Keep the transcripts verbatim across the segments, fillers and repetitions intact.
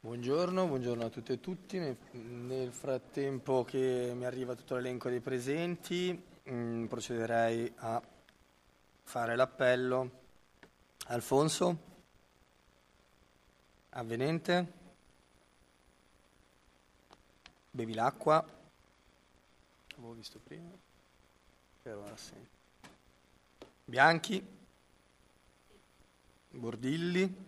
Buongiorno, buongiorno a tutte e tutti. Nel, nel frattempo che mi arriva tutto l'elenco dei presenti, mh, procederei a fare l'appello. Alfonso? Avvenente? Bevi l'acqua? Avevo visto prima. Per ora sì. Bianchi? Bordilli?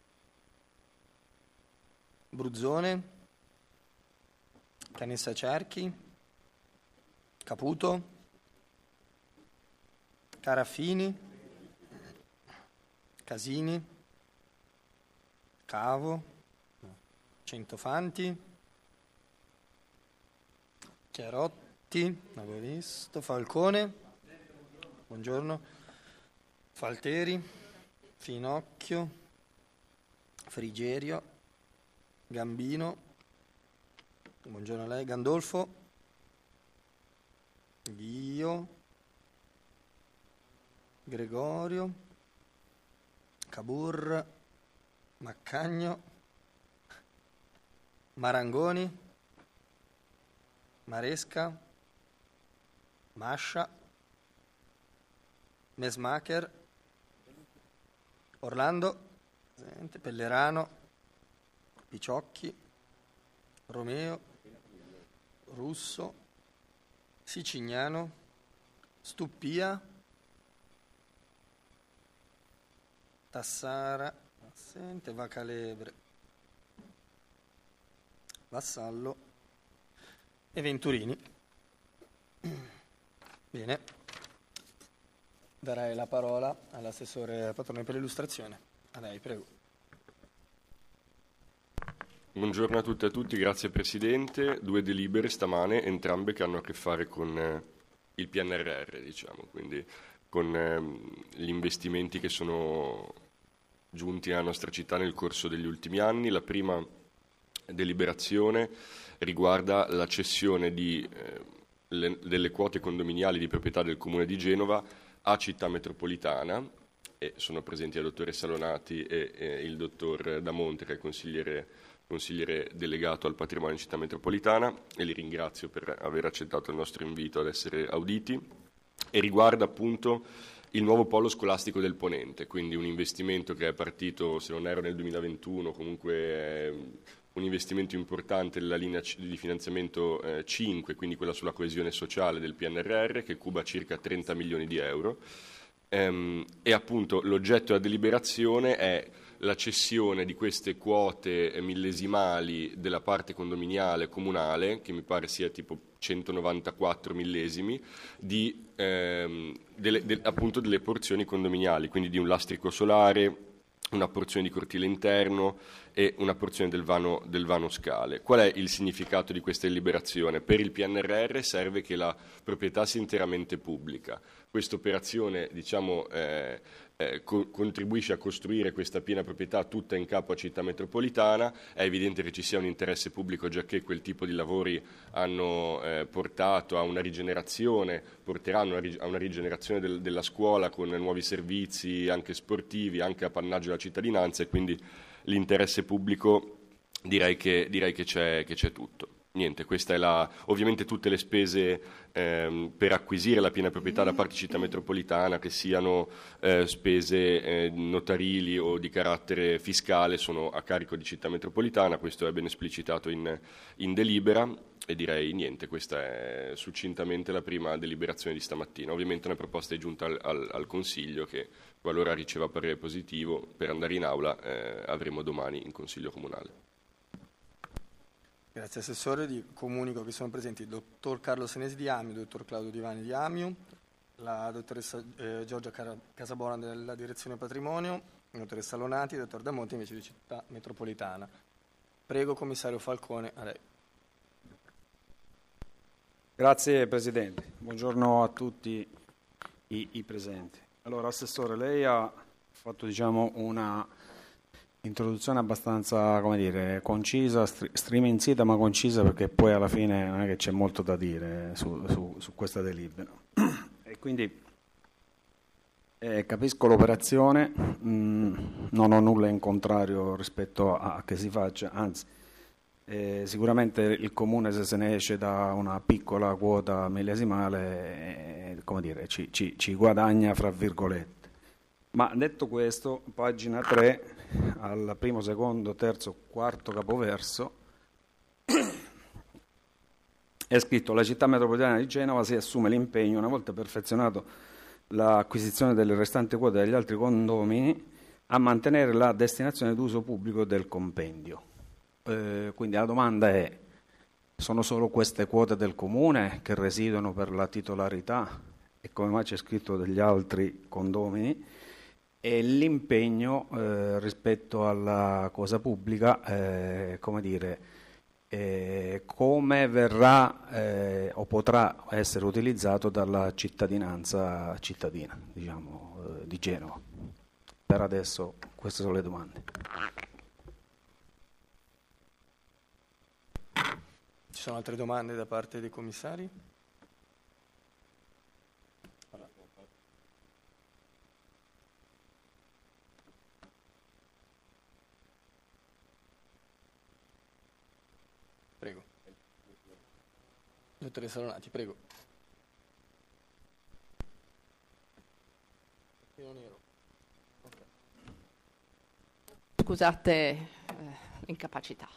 Bruzzone, Canessa Cerchi, Caputo, Caraffini, Casini, Cavo, Centofanti, Chiarotti, l'avevo visto, Falcone, buongiorno, Falteri, Finocchio, Frigerio, Gambino, buongiorno a lei, Gandolfo, Ghio, Gregorio, Cabur, Maccagno, Marangoni, Maresca, Mascia, Mesmacher, Orlando, Pellerano, Picciocchi, Romeo, Russo, Sicignano, Stuppia, Tassara, assente, Vacalebre, Vassallo e Venturini. Bene, darei la parola all'assessore Patrone per l'illustrazione. A lei, prego. Buongiorno a tutte e a tutti, grazie Presidente. Due delibere stamane, entrambe che hanno a che fare con eh, il P N R R, diciamo, quindi con eh, gli investimenti che sono giunti alla nostra città nel corso degli ultimi anni. La prima deliberazione riguarda la cessione di, eh, le, delle quote condominiali di proprietà del Comune di Genova a Città Metropolitana, e sono presenti la dottoressa Lonati e, e il dottor Damonte, che è consigliere consigliere delegato al patrimonio in Città Metropolitana, e li ringrazio per aver accettato il nostro invito ad essere auditi, e riguarda appunto il nuovo polo scolastico del Ponente, quindi un investimento che è partito, se non erro, nel duemilaventuno, comunque è un investimento importante nella linea di finanziamento eh, cinque, quindi quella sulla coesione sociale del P N R R, che cuba circa trenta milioni di euro, ehm, e appunto l'oggetto della deliberazione è la cessione di queste quote millesimali della parte condominiale comunale, che mi pare sia tipo centonovantaquattro millesimi, di, ehm, delle, de, appunto delle porzioni condominiali, quindi di un lastrico solare, una porzione di cortile interno e una porzione del vano, del vano scale. Qual è il significato di questa deliberazione? Per il P N R R serve che la proprietà sia interamente pubblica. Questa operazione, diciamo, eh, eh, co- contribuisce a costruire questa piena proprietà tutta in capo a Città Metropolitana. È evidente che ci sia un interesse pubblico, giacché quel tipo di lavori hanno eh, portato a una rigenerazione, porteranno a, rig- a una rigenerazione del- della scuola con nuovi servizi anche sportivi, anche appannaggio della cittadinanza, e quindi l'interesse pubblico direi che, direi che c'è, che c'è tutto. Niente, questa è la, ovviamente tutte le spese ehm, per acquisire la piena proprietà da parte di Città Metropolitana, che siano eh, spese eh, notarili o di carattere fiscale, sono a carico di Città Metropolitana. Questo è ben esplicitato in, in delibera, e direi niente, questa è succintamente la prima deliberazione di stamattina. Ovviamente una proposta è giunta al, al, al Consiglio, che qualora riceva parere positivo per andare in aula eh, avremo domani in Consiglio Comunale. Grazie Assessore. Di comunico che sono presenti il dottor Carlo Senesi di Amiu, il dottor Claudio Divani di Amiu, la dottoressa eh, Giorgia Car- Casabona della Direzione Patrimonio, la dottoressa Lonati, il dottor Damonte invece di Città Metropolitana. Prego Commissario Falcone, a lei. Grazie Presidente, buongiorno a tutti i, i presenti. Allora Assessore, lei ha fatto, diciamo, una introduzione abbastanza, come dire, concisa, striminzita ma concisa, perché poi alla fine non è che c'è molto da dire su, su, su questa delibera. E quindi Eh, capisco l'operazione, mh, non ho nulla in contrario rispetto a, a che si faccia, anzi eh, sicuramente il Comune, se se ne esce da una piccola quota millesimale, eh, come dire, ci, ci, ci guadagna fra virgolette. Ma detto questo, pagina tre, al primo, secondo, terzo, quarto capoverso, è scritto: la città metropolitana di Genova si assume l'impegno, una volta perfezionato l'acquisizione delle restanti quote degli altri condomini, a mantenere la destinazione d'uso pubblico del compendio. Eh, quindi la domanda è: sono solo queste quote del comune che residuano per la titolarità, e come mai c'è scritto degli altri condomini, e l'impegno eh, rispetto alla cosa pubblica, eh, come dire, eh, come verrà eh, o potrà essere utilizzato dalla cittadinanza cittadina, diciamo, eh, di Genova. Per adesso queste sono le domande. Ci sono altre domande da parte dei commissari? Prego. Dottoressa Lonati, prego. Io non ero. Okay. Scusate, eh, incapacità.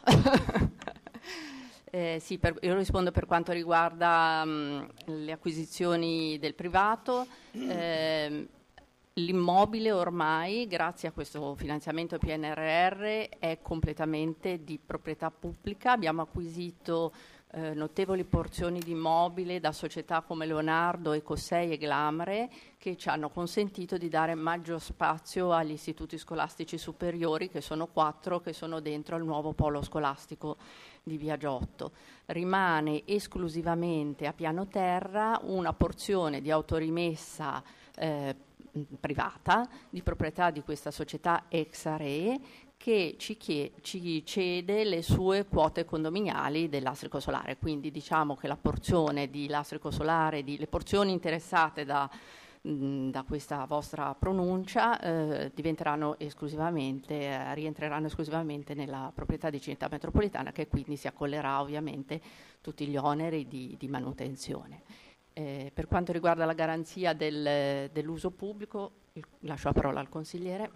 eh, sì, per, io rispondo per quanto riguarda mh, le acquisizioni del privato. Eh, L'immobile ormai, grazie a questo finanziamento P N R R, è completamente di proprietà pubblica. Abbiamo acquisito eh, notevoli porzioni di immobile da società come Leonardo, Ecosei e Glamre, che ci hanno consentito di dare maggior spazio agli istituti scolastici superiori, che sono quattro, che sono dentro al nuovo polo scolastico di Via Giotto. Rimane esclusivamente a piano terra una porzione di autorimessa eh, privata di proprietà di questa società Exare, che ci, chie- ci cede le sue quote condominiali del lastrico solare. Quindi diciamo che la porzione di lastrico solare, di, le porzioni interessate da, mh, da questa vostra pronuncia eh, diventeranno esclusivamente, eh, rientreranno esclusivamente nella proprietà di Città Metropolitana, che quindi si accollerà ovviamente tutti gli oneri di, di manutenzione. Eh, per quanto riguarda la garanzia del, dell'uso pubblico, il, lascio la parola al consigliere.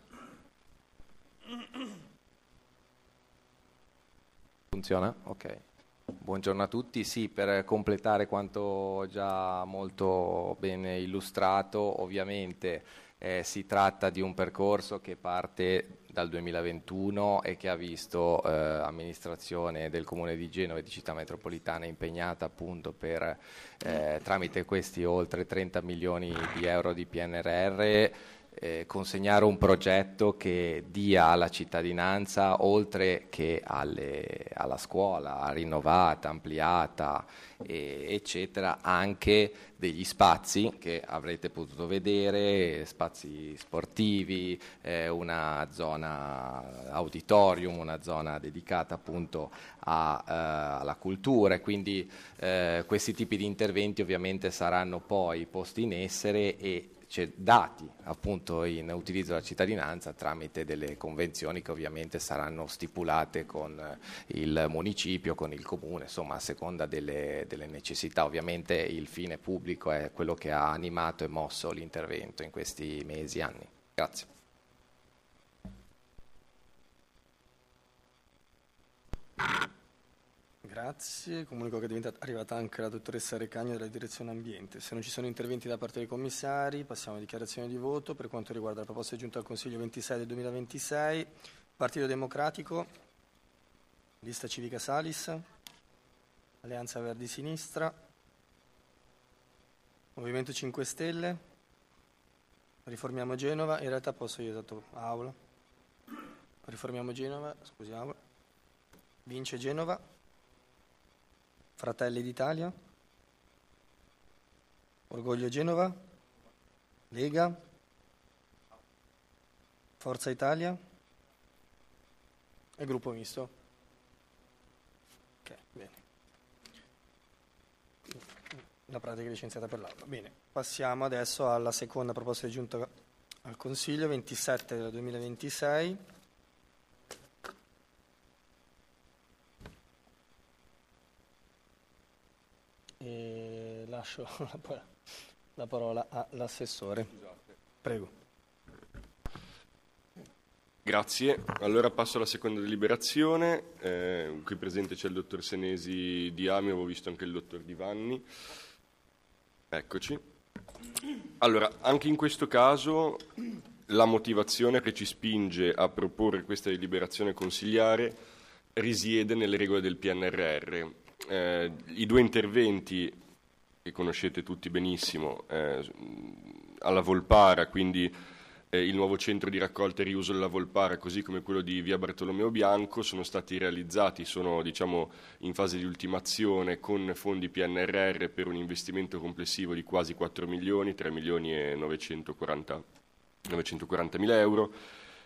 Funziona? Ok. Buongiorno a tutti. Sì, per completare quanto già molto ben illustrato, ovviamente eh, si tratta di un percorso che parte dal duemilaventuno e che ha visto eh, amministrazione del Comune di Genova e di Città Metropolitana impegnata appunto per, eh, tramite questi oltre trenta milioni di euro di P N R R, eh, consegnare un progetto che dia alla cittadinanza, oltre che alle, alla scuola rinnovata, ampliata, e, eccetera, anche degli spazi che avrete potuto vedere, spazi sportivi, eh, una zona auditorium, una zona dedicata appunto a, eh, alla cultura, e quindi eh, questi tipi di interventi ovviamente saranno poi posti in essere e c'è dati appunto in utilizzo della cittadinanza tramite delle convenzioni che ovviamente saranno stipulate con il municipio, con il comune, insomma a seconda delle, delle necessità. Ovviamente il fine pubblico è quello che ha animato e mosso l'intervento in questi mesi, anni. Grazie. Grazie, comunico che è arrivata anche la dottoressa Recagno della direzione ambiente. Se non ci sono interventi da parte dei commissari, passiamo alle dichiarazioni di voto. Per quanto riguarda la proposta giunta al Consiglio ventisei del duemilaventisei, Partito Democratico, Lista Civica Salis, Alleanza Verdi Sinistra, Movimento cinque Stelle, Riformiamo Genova. In realtà posso io dato aula. Riformiamo Genova, scusiamo. Vince Genova. Fratelli d'Italia, Orgoglio Genova, Lega, Forza Italia e Gruppo Misto. Ok, bene. La pratica è licenziata per l'Aula. Bene, passiamo adesso alla seconda proposta di giunta al Consiglio ventisette del duemilaventisei. E lascio la parola all'assessore. Prego. Grazie. Allora passo alla seconda deliberazione. Eh, qui presente c'è il dottor Senesi di Amio, avevo visto anche il dottor Di Vanni. Eccoci. Allora, anche in questo caso la motivazione che ci spinge a proporre questa deliberazione consigliare risiede nelle regole del P N R R. Eh, I due interventi che conoscete tutti benissimo, eh, alla Volpara, quindi eh, il nuovo centro di raccolta e riuso della Volpara, così come quello di via Bartolomeo Bianco, sono stati realizzati, sono diciamo in fase di ultimazione con fondi P N R R per un investimento complessivo di quasi quattro milioni, tre milioni e novecentoquaranta mila euro,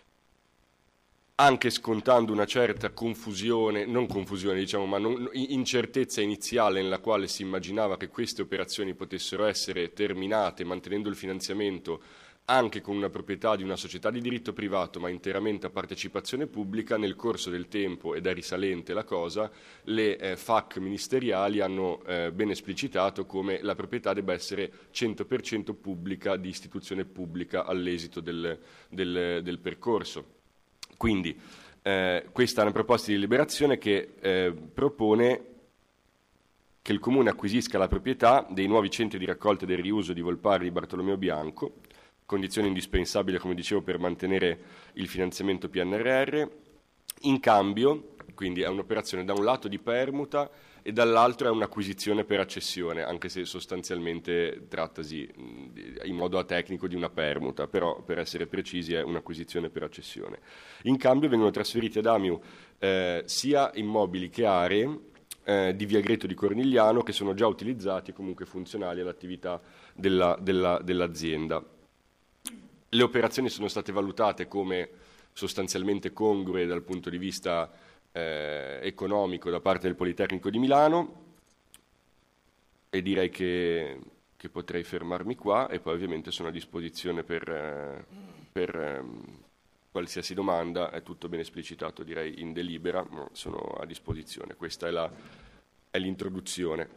anche scontando una certa confusione, non confusione diciamo, ma non, incertezza iniziale nella quale si immaginava che queste operazioni potessero essere terminate mantenendo il finanziamento anche con una proprietà di una società di diritto privato ma interamente a partecipazione pubblica. Nel corso del tempo, ed è risalente la cosa, le eh, F A Q ministeriali hanno eh, ben esplicitato come la proprietà debba essere cento per cento pubblica, di istituzione pubblica all'esito del, del, del percorso. Quindi eh, questa è una proposta di deliberazione che eh, propone che il Comune acquisisca la proprietà dei nuovi centri di raccolta e del riuso di Volpara e di Bartolomeo Bianco, condizione indispensabile, come dicevo, per mantenere il finanziamento P N R R. In cambio, quindi è un'operazione da un lato di permuta e dall'altro è un'acquisizione per accessione, anche se sostanzialmente trattasi in modo atecnico di una permuta, però per essere precisi è un'acquisizione per accessione. In cambio vengono trasferiti ad Amiu eh, sia immobili che aree eh, di via Greto di Cornigliano che sono già utilizzati e comunque funzionali all'attività della, della, dell'azienda. Le operazioni sono state valutate come sostanzialmente congrue dal punto di vista eh, economico da parte del Politecnico di Milano e direi che, che potrei fermarmi qua e poi ovviamente sono a disposizione per, eh, per eh, qualsiasi domanda, è tutto ben esplicitato direi in delibera, ma sono a disposizione. Questa è, la, è l'introduzione.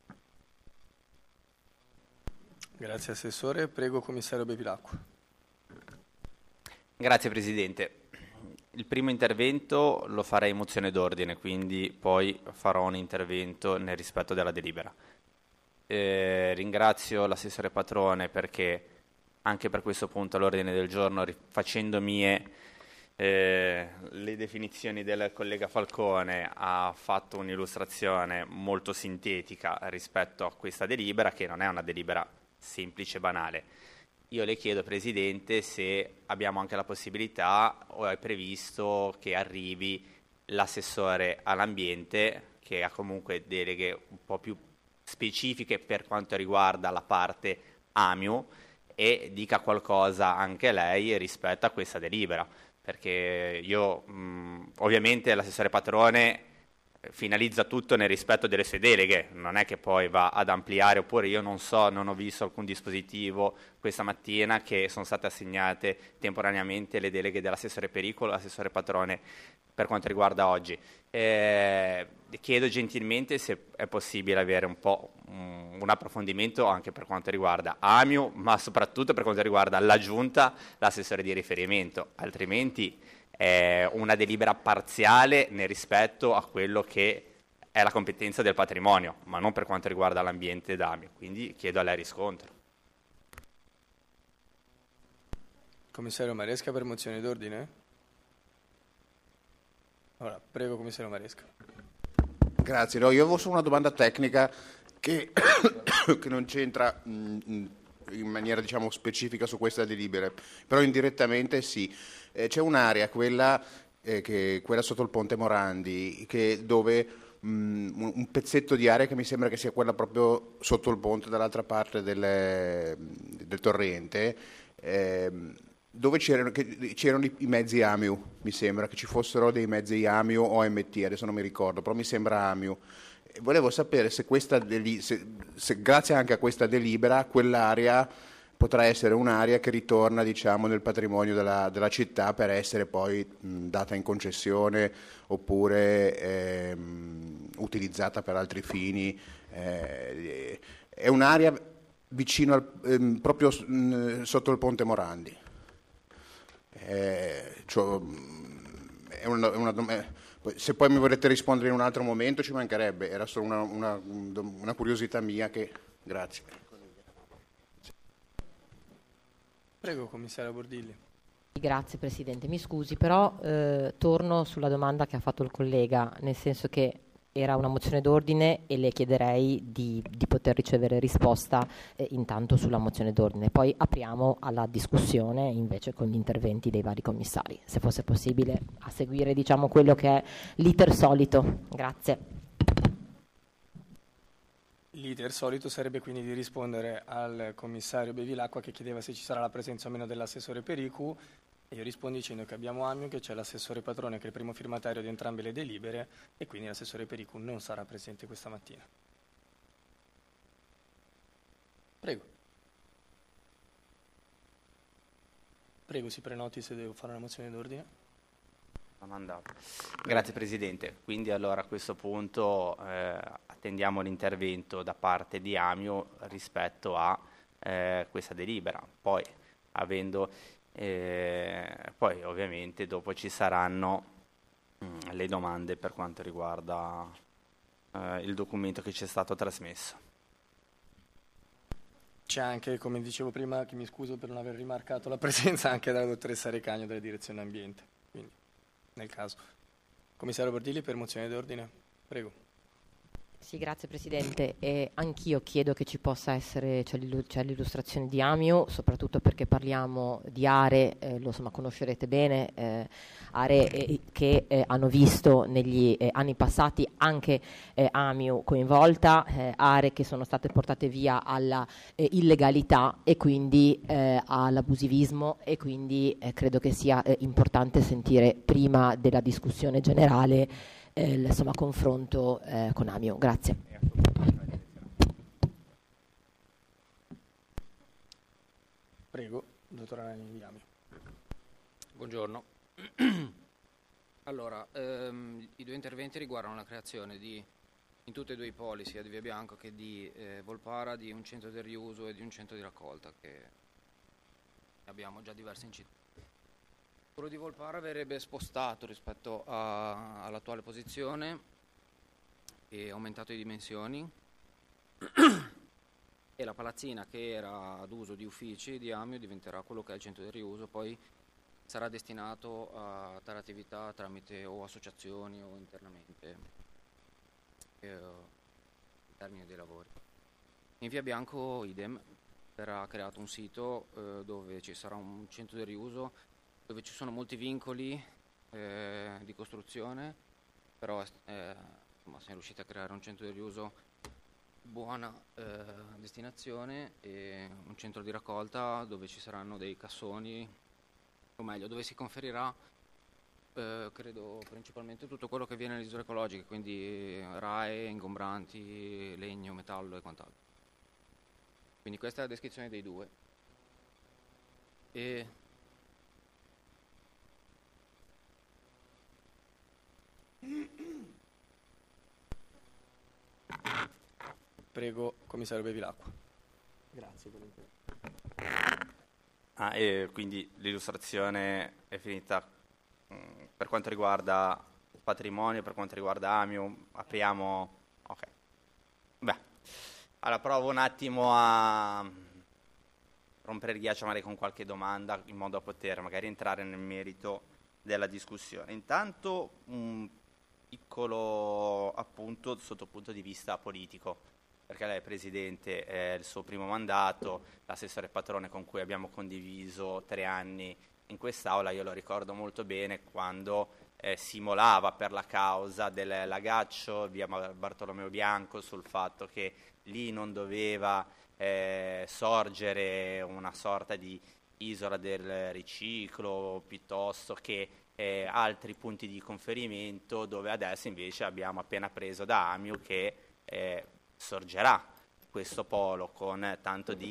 Grazie Assessore, prego Commissario Bevilacqua. Grazie Presidente. Il primo intervento lo farei in mozione d'ordine, quindi poi farò un intervento nel rispetto della delibera. Eh, ringrazio l'assessore Patrone perché anche per questo punto all'ordine del giorno, facendo mie eh, le definizioni del collega Falcone, ha fatto un'illustrazione molto sintetica rispetto a questa delibera, che non è una delibera semplice e banale. Io le chiedo, Presidente, se abbiamo anche la possibilità o è previsto che arrivi l'assessore all'ambiente, che ha comunque deleghe un po' più specifiche per quanto riguarda la parte Amiu, e dica qualcosa anche lei rispetto a questa delibera, perché io mh, ovviamente l'assessore Patrone finalizza tutto nel rispetto delle sue deleghe, non è che poi va ad ampliare, oppure io non so, non ho visto alcun dispositivo questa mattina che sono state assegnate temporaneamente le deleghe dell'assessore Pericolo, l'assessore Patrone per quanto riguarda oggi. Eh, chiedo gentilmente se è possibile avere un po' um, un approfondimento anche per quanto riguarda Amiu, ma soprattutto per quanto riguarda la Giunta, l'assessore di riferimento, altrimenti è una delibera parziale nel rispetto a quello che è la competenza del patrimonio, ma non per quanto riguarda l'ambiente d'Amiu. Quindi chiedo a lei riscontro. Commissario Maresca per mozione d'ordine? Allora, prego Commissario Maresca. Grazie, no, io avevo solo una domanda tecnica che, che non c'entra mh, in maniera diciamo specifica su questa delibera, però indirettamente sì. Eh, c'è un'area, quella, eh, che, quella sotto il ponte Morandi, che, dove mh, un pezzetto di area che mi sembra che sia quella proprio sotto il ponte dall'altra parte del, del torrente, eh, dove c'erano, che, c'erano i, i mezzi Amiu, mi sembra che ci fossero dei mezzi Amiu o A M T, adesso non mi ricordo, però mi sembra Amiu. Volevo sapere se, questa deli- se, se grazie anche a questa delibera quell'area potrà essere un'area che ritorna, diciamo, nel patrimonio della, della città per essere poi mh, data in concessione oppure ehm, utilizzata per altri fini. Eh, è un'area vicino al, ehm, proprio mh, sotto il ponte Morandi. Eh, cioè, è una, è una, se poi mi volete rispondere in un altro momento ci mancherebbe, era solo una, una, una curiosità mia che... Grazie. Prego, commissario Bordilli. Grazie Presidente, mi scusi, però eh, torno sulla domanda che ha fatto il collega, nel senso che era una mozione d'ordine e le chiederei di, di poter ricevere risposta eh, intanto sulla mozione d'ordine, poi apriamo alla discussione invece con gli interventi dei vari commissari, se fosse possibile a seguire, diciamo, quello che è l'iter solito. Grazie. L'iter solito sarebbe quindi di rispondere al commissario Bevilacqua che chiedeva se ci sarà la presenza o meno dell'assessore Pericu, e io rispondo dicendo che abbiamo Amio, che c'è l'assessore Patrone che è il primo firmatario di entrambe le delibere, e quindi l'assessore Pericu non sarà presente questa mattina. Prego. Prego, si prenoti se devo fare una mozione d'ordine. Grazie Presidente, quindi allora a questo punto eh, attendiamo l'intervento da parte di Amio rispetto a eh, questa delibera, poi avendo eh, poi ovviamente dopo ci saranno mh, le domande per quanto riguarda eh, il documento che ci è stato trasmesso. C'è anche, come dicevo prima, che mi scuso per non aver rimarcato la presenza anche della dottoressa Recagno della direzione ambiente, quindi nel caso. Commissario Bordilli per mozione d'ordine, prego. Sì, grazie Presidente. Eh, anch'io chiedo che ci possa essere, c'è, c'è l'illustrazione di Amio, soprattutto perché parliamo di aree, eh, lo insomma conoscerete bene, eh, aree eh, che eh, hanno visto negli eh, anni passati anche eh, Amio coinvolta, eh, aree che sono state portate via alla eh, illegalità e quindi eh, all'abusivismo, e quindi eh, credo che sia eh, importante sentire prima della discussione generale Eh, insomma confronto eh, con Amio. Grazie. Prego, dottor Anani di Amio. Buongiorno. Allora, ehm, i due interventi riguardano la creazione di, in tutti e due i poli, sia di Via Bianco che di eh, Volpara, di un centro di riuso e di un centro di raccolta che abbiamo già diversi in città. Quello di Volpara verrebbe spostato rispetto a, all'attuale posizione e aumentato di dimensioni e la palazzina che era ad uso di uffici di Amio diventerà quello che è il centro di riuso, poi sarà destinato a tale attività tramite o associazioni o internamente eh, in termini dei lavori. In Via Bianco idem, verrà creato un sito eh, dove ci sarà un centro di riuso dove ci sono molti vincoli eh, di costruzione, però eh, insomma, siamo riusciti a creare un centro di riuso buona eh, destinazione e un centro di raccolta dove ci saranno dei cassoni, o meglio, dove si conferirà eh, credo principalmente tutto quello che viene nelle isole ecologiche, quindi R A E, ingombranti, legno, metallo e quant'altro. Quindi questa è la descrizione dei due. E Prego, commissario Bevilacqua. Grazie per l'intervento. Ah, e quindi l'illustrazione è finita. Mm, per quanto riguarda il patrimonio, per quanto riguarda Amio, apriamo... Ok. Beh, allora provo un attimo a rompere il ghiaccio magari con qualche domanda in modo da poter magari entrare nel merito della discussione. Intanto un piccolo appunto sotto il punto di vista politico, perché lei è Presidente, è il suo primo mandato, l'assessore Patrone con cui abbiamo condiviso tre anni in quest'Aula, io lo ricordo molto bene quando eh, simulava per la causa del lagaccio via Bartolomeo Bianco sul fatto che lì non doveva eh, sorgere una sorta di isola del riciclo piuttosto che eh, altri punti di conferimento, dove adesso invece abbiamo appena preso da Amio che eh, sorgerà questo polo con tanto di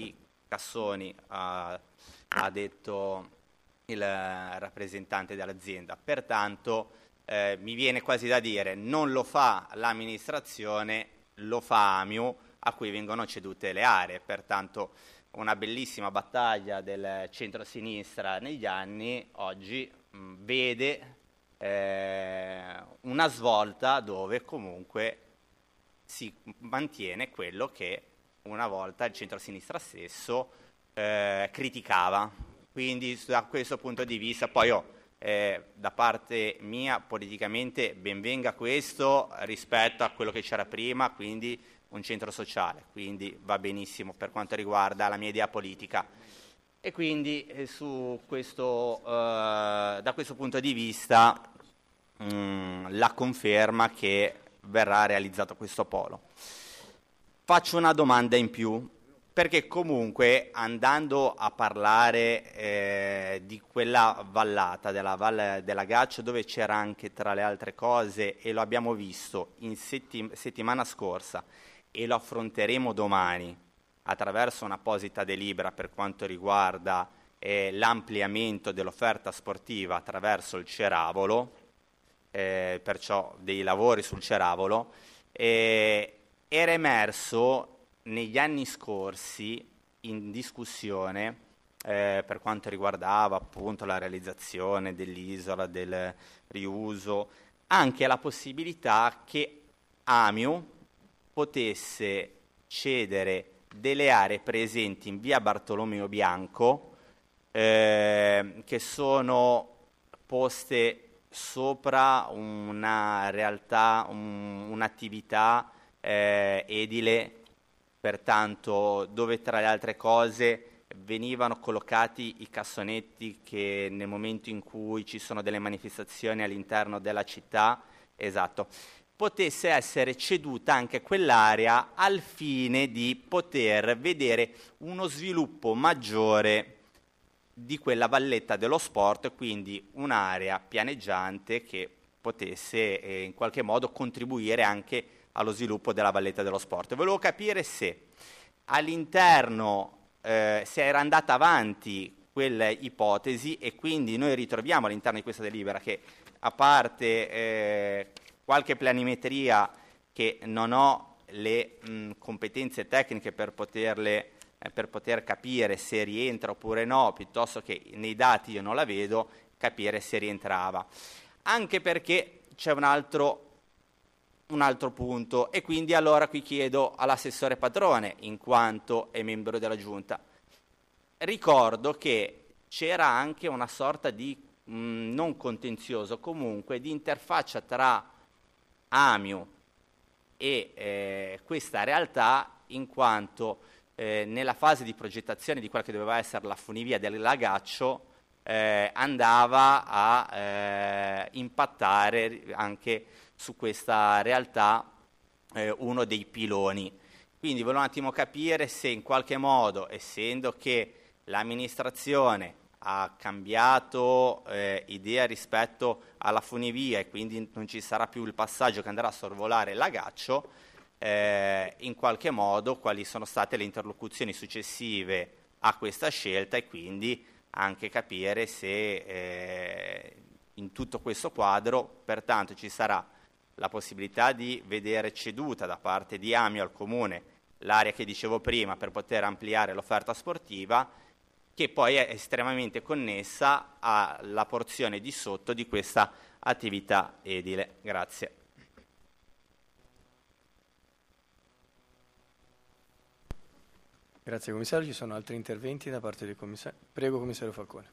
cassoni, ha, ha detto il rappresentante dell'azienda. Pertanto eh, mi viene quasi da dire non lo fa l'amministrazione, lo fa Amio, a cui vengono cedute le aree. Pertanto una bellissima battaglia del centro-sinistra negli anni oggi mh, vede eh, una svolta dove comunque si mantiene quello che una volta il centro-sinistra stesso eh, criticava. Quindi da questo punto di vista poi oh, eh, da parte mia politicamente ben venga questo rispetto a quello che c'era prima, quindi un centro sociale, quindi va benissimo per quanto riguarda la mia idea politica. E quindi eh, su questo, eh, da questo punto di vista mh, la conferma che verrà realizzato questo polo. Faccio una domanda in più, perché comunque andando a parlare eh, di quella vallata, della Valle della Gaccio, dove c'era anche tra le altre cose, e lo abbiamo visto in settim- settimana scorsa e lo affronteremo domani attraverso un'apposita delibera per quanto riguarda eh, l'ampliamento dell'offerta sportiva attraverso il ceravolo, eh, perciò dei lavori sul ceravolo, eh, era emerso negli anni scorsi in discussione eh, per quanto riguardava appunto la realizzazione dell'isola, del riuso, anche la possibilità che Amio potesse cedere delle aree presenti in via Bartolomeo Bianco eh, che sono poste sopra una realtà, un, un'attività eh, edile, pertanto dove tra le altre cose venivano collocati i cassonetti che nel momento in cui ci sono delle manifestazioni all'interno della città, esatto, potesse essere ceduta anche quell'area al fine di poter vedere uno sviluppo maggiore di quella valletta dello sport, quindi un'area pianeggiante che potesse eh, in qualche modo contribuire anche allo sviluppo della valletta dello sport. Volevo capire se all'interno, eh, se era andata avanti quella ipotesi, e quindi noi ritroviamo all'interno di questa delibera che, a parte eh, qualche planimetria che non ho le mh, competenze tecniche per poterle eh, per poter capire se rientra oppure no, piuttosto che nei dati io non la vedo, capire se rientrava. Anche perché c'è un altro un altro punto, e quindi allora qui chiedo all'assessore Padrone, in quanto è membro della giunta. Ricordo che c'era anche una sorta di mh, non contenzioso, comunque di interfaccia tra Amio e eh, questa realtà, in quanto eh, nella fase di progettazione di quella che doveva essere la funivia del Lagaccio eh, andava a eh, impattare anche su questa realtà eh, uno dei piloni. Quindi volevo un attimo capire se in qualche modo, essendo che l'amministrazione ha cambiato eh, idea rispetto alla funivia e quindi non ci sarà più il passaggio che andrà a sorvolare il Lagaccio, eh, in qualche modo quali sono state le interlocuzioni successive a questa scelta, e quindi anche capire se eh, in tutto questo quadro pertanto ci sarà la possibilità di vedere ceduta da parte di Amio al Comune l'area che dicevo prima per poter ampliare l'offerta sportiva, che poi è estremamente connessa alla porzione di sotto di questa attività edile. Grazie. Grazie commissario, ci sono altri interventi da parte del commissario. Prego commissario Falcone.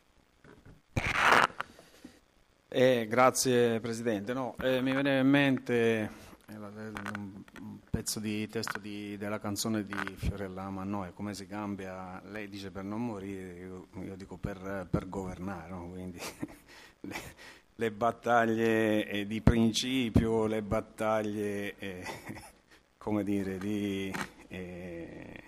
Eh, grazie Presidente. No, eh, mi viene in mente eh, un pezzo di testo di, della canzone di Fiorella Mannoia, come si cambia, lei dice per non morire, io, io dico per, per governare, no? Quindi le, le battaglie eh, di principio, le battaglie eh, come dire di, eh,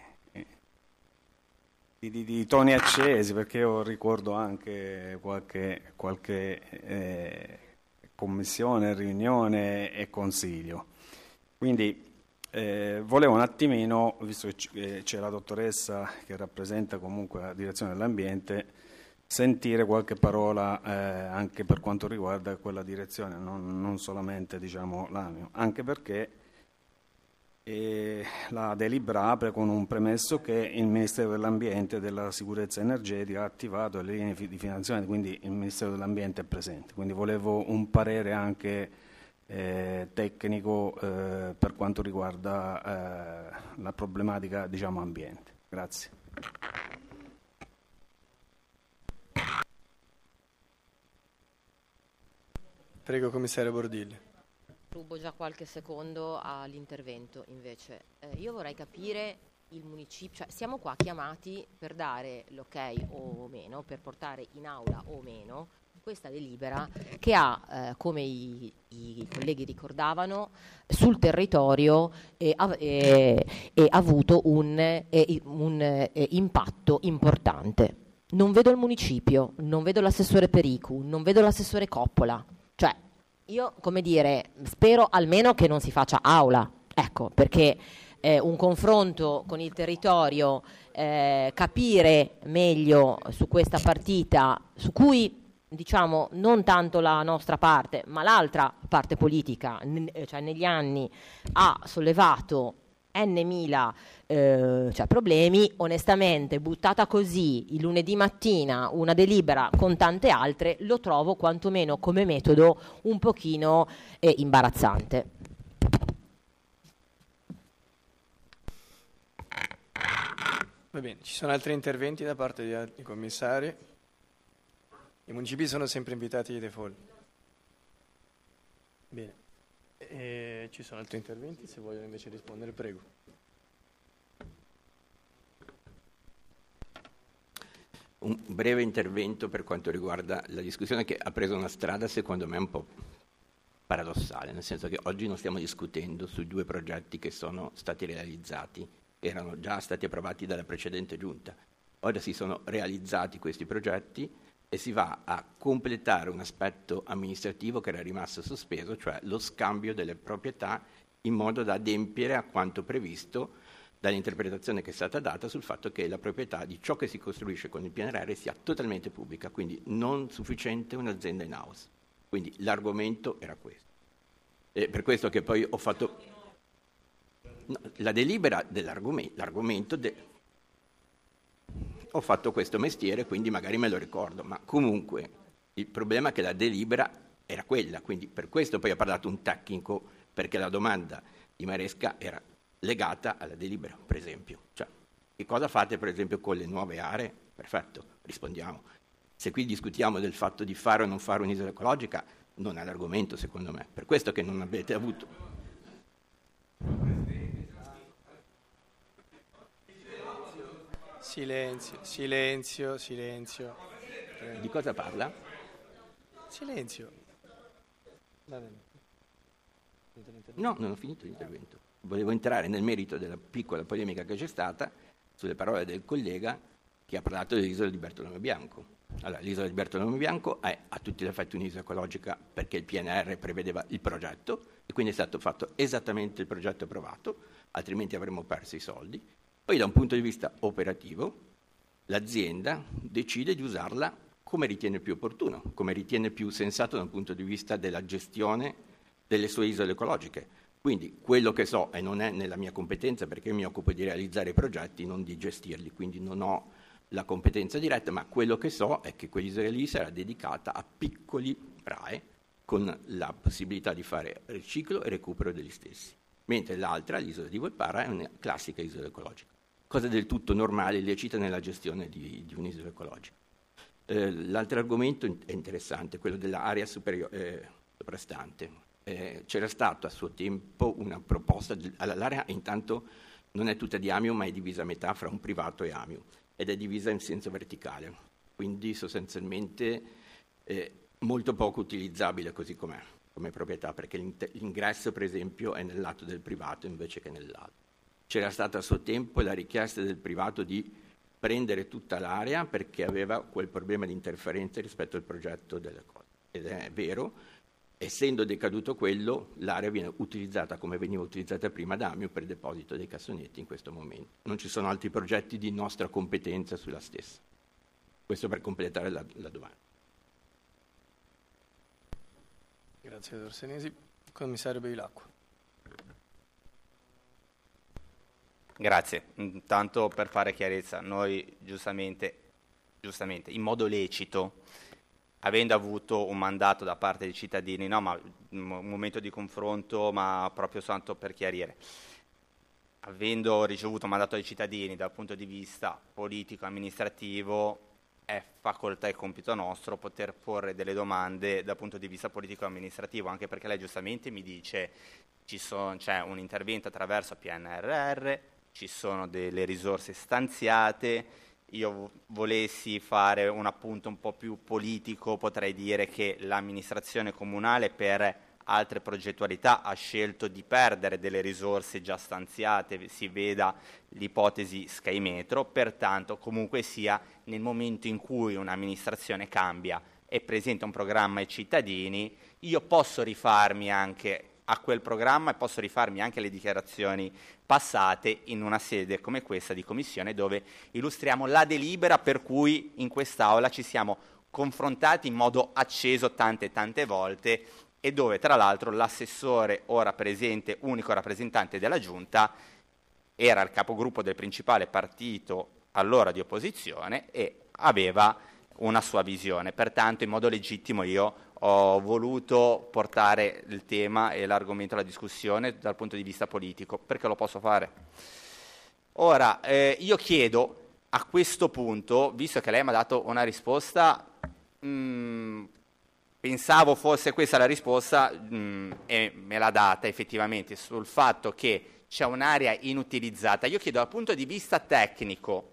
di, di, di toni accesi, perché io ricordo anche qualche, qualche eh, commissione, riunione e consiglio. Quindi Eh, volevo un attimino, visto che c'è la dottoressa che rappresenta comunque la direzione dell'ambiente, sentire qualche parola eh, anche per quanto riguarda quella direzione, non, non solamente diciamo l'Amio, anche perché eh, la delibera apre con un premesso che il Ministero dell'Ambiente e della Sicurezza Energetica ha attivato le linee di finanziamento, quindi il Ministero dell'Ambiente è presente, quindi volevo un parere anche Eh, tecnico eh, per quanto riguarda eh, la problematica diciamo ambiente. Grazie. Prego commissario Bordilli. Rubo già qualche secondo all'intervento invece. Eh, io vorrei capire il municipio, cioè siamo qua chiamati per dare l'ok o meno, per portare in aula o meno questa delibera che ha, eh, come i, i colleghi ricordavano, sul territorio e ha, e, e avuto un, e, un e, impatto importante. Non vedo il municipio, non vedo l'assessore Pericu, non vedo l'assessore Coppola. Cioè, io, come dire, spero almeno che non si faccia aula, ecco, perché eh, un confronto con il territorio, eh, capire meglio su questa partita, su cui diciamo non tanto la nostra parte ma l'altra parte politica, n- cioè negli anni ha sollevato n mila eh, cioè problemi, onestamente buttata così il lunedì mattina una delibera con tante altre lo trovo quantomeno come metodo un pochino eh, imbarazzante. Va bene, ci sono altri interventi da parte di altri commissari? I municipi sono sempre invitati di default. Bene. E ci sono altri interventi? Se vogliono invece rispondere, prego. Un breve intervento per quanto riguarda la discussione che ha preso una strada secondo me un po' paradossale, nel senso che oggi non stiamo discutendo su due progetti che sono stati realizzati, erano già stati approvati dalla precedente giunta. Ora si sono realizzati questi progetti e si va a completare un aspetto amministrativo che era rimasto sospeso, cioè lo scambio delle proprietà in modo da adempiere a quanto previsto dall'interpretazione che è stata data sul fatto che la proprietà di ciò che si costruisce con il P N R R sia totalmente pubblica, quindi non sufficiente un'azienda in house. Quindi l'argomento era questo. E per questo che poi ho fatto no, la delibera dell'argomento, l'argomento de... ho fatto questo mestiere, quindi magari me lo ricordo, ma comunque il problema è che la delibera era quella, quindi per questo poi ho parlato un tecnico, perché la domanda di Maresca era legata alla delibera, per esempio. Cioè, che cosa fate per esempio con le nuove aree? Perfetto, rispondiamo. Se qui discutiamo del fatto di fare o non fare un'isola ecologica, non è l'argomento secondo me, per questo che non avete avuto... Silenzio, silenzio, silenzio. Di cosa parla? Silenzio. Va bene. No, non ho finito l'intervento. Volevo entrare nel merito della piccola polemica che c'è stata sulle parole del collega che ha parlato dell'isola di Bertolomeo Bianco. Allora, l'isola di Bertolomeo Bianco è a tutti gli effetti un'isola ecologica perché il P N R R prevedeva il progetto e quindi è stato fatto esattamente il progetto approvato, altrimenti avremmo perso i soldi. Poi da un punto di vista operativo l'azienda decide di usarla come ritiene più opportuno, come ritiene più sensato da un punto di vista della gestione delle sue isole ecologiche. Quindi quello che so, e non è nella mia competenza perché io mi occupo di realizzare i progetti, non di gestirli, quindi non ho la competenza diretta, ma quello che so è che quell'isola lì sarà dedicata a piccoli R A E con la possibilità di fare riciclo e recupero degli stessi, mentre l'altra, l'isola di Volpara, è una classica isola ecologica, cosa del tutto normale e lecita nella gestione di, di un'isola ecologica. Eh, l'altro argomento è interessante, quello dell'area superiore, eh, soprastante. Eh, c'era stata a suo tempo una proposta, di, l'area intanto non è tutta di Amio ma è divisa a metà fra un privato e Amio ed è divisa in senso verticale, quindi sostanzialmente eh, molto poco utilizzabile così com'è, come proprietà, perché l'ingresso per esempio è nel lato del privato invece che nell'altro. C'era stata a suo tempo la richiesta del privato di prendere tutta l'area perché aveva quel problema di interferenze rispetto al progetto delle cose, ed è vero. essendo decaduto quello, l'area viene utilizzata come veniva utilizzata prima da Amio per il deposito dei cassonetti in questo momento. Non ci sono altri progetti di nostra competenza sulla stessa. Questo per completare la, la domanda. Grazie, dottor Senesi. Commissario Bevilacqua. Grazie. Intanto per fare chiarezza, noi giustamente, giustamente in modo lecito, avendo avuto un mandato da parte dei cittadini, no, ma un momento di confronto, ma proprio tanto per chiarire, avendo ricevuto un mandato dai cittadini dal punto di vista politico-amministrativo, è facoltà e compito nostro poter porre delle domande dal punto di vista politico-amministrativo, anche perché lei giustamente mi dice ci sono, c'è un intervento attraverso P N R R, ci sono delle risorse stanziate. Io volessi fare un appunto un po' più politico, potrei dire che l'amministrazione comunale per altre progettualità ha scelto di perdere delle risorse già stanziate, si veda l'ipotesi Sky Metro, pertanto comunque sia nel momento in cui un'amministrazione cambia e presenta un programma ai cittadini, io posso rifarmi anche a quel programma e posso rifarmi anche alle dichiarazioni passate in una sede come questa di commissione, dove illustriamo la delibera per cui in quest'Aula ci siamo confrontati in modo acceso tante tante volte e dove tra l'altro l'assessore ora presente, unico rappresentante della Giunta, era il capogruppo del principale partito allora di opposizione e aveva una sua visione. Pertanto in modo legittimo io ho voluto portare il tema e l'argomento alla discussione dal punto di vista politico, perché lo posso fare. Ora, eh, io chiedo a questo punto, visto che lei mi ha dato una risposta, mh, pensavo fosse questa la risposta mh, e me l'ha data effettivamente, sul fatto che c'è un'area inutilizzata. Io chiedo dal punto di vista tecnico,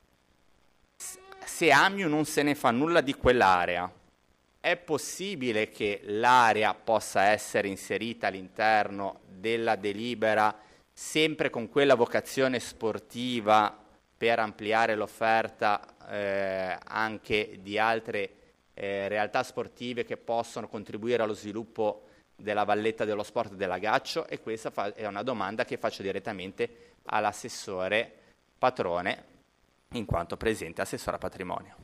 se Amio non se ne fa nulla di quell'area, è possibile che l'area possa essere inserita all'interno della delibera sempre con quella vocazione sportiva per ampliare l'offerta eh, anche di altre eh, realtà sportive che possono contribuire allo sviluppo della Valletta dello Sport del Lagaccio? E questa fa- è una domanda che faccio direttamente all'assessore Patrone, in quanto presente assessore a patrimonio.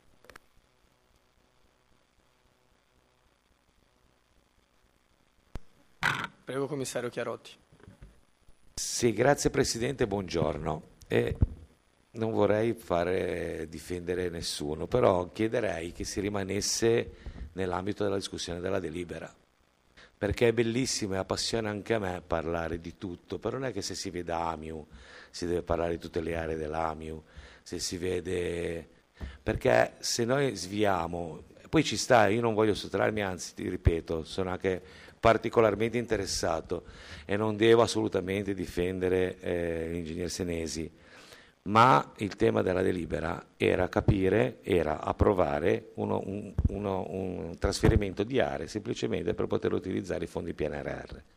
Prego, commissario Chiarotti. Sì, grazie Presidente, buongiorno. E non vorrei fare difendere nessuno, però chiederei che si rimanesse nell'ambito della discussione della delibera, perché è bellissimo e appassiona anche a me parlare di tutto, però non è che se si vede Amiu si deve parlare di tutte le aree dell'Amiu, se si vede, perché se noi sviamo, poi ci sta, io non voglio sottrarmi, anzi ti ripeto, sono anche particolarmente interessato e non devo assolutamente difendere eh, l'ingegner Senesi, ma il tema della delibera era capire, era approvare uno, un, uno, un trasferimento di aree semplicemente per poter utilizzare i fondi P N R R.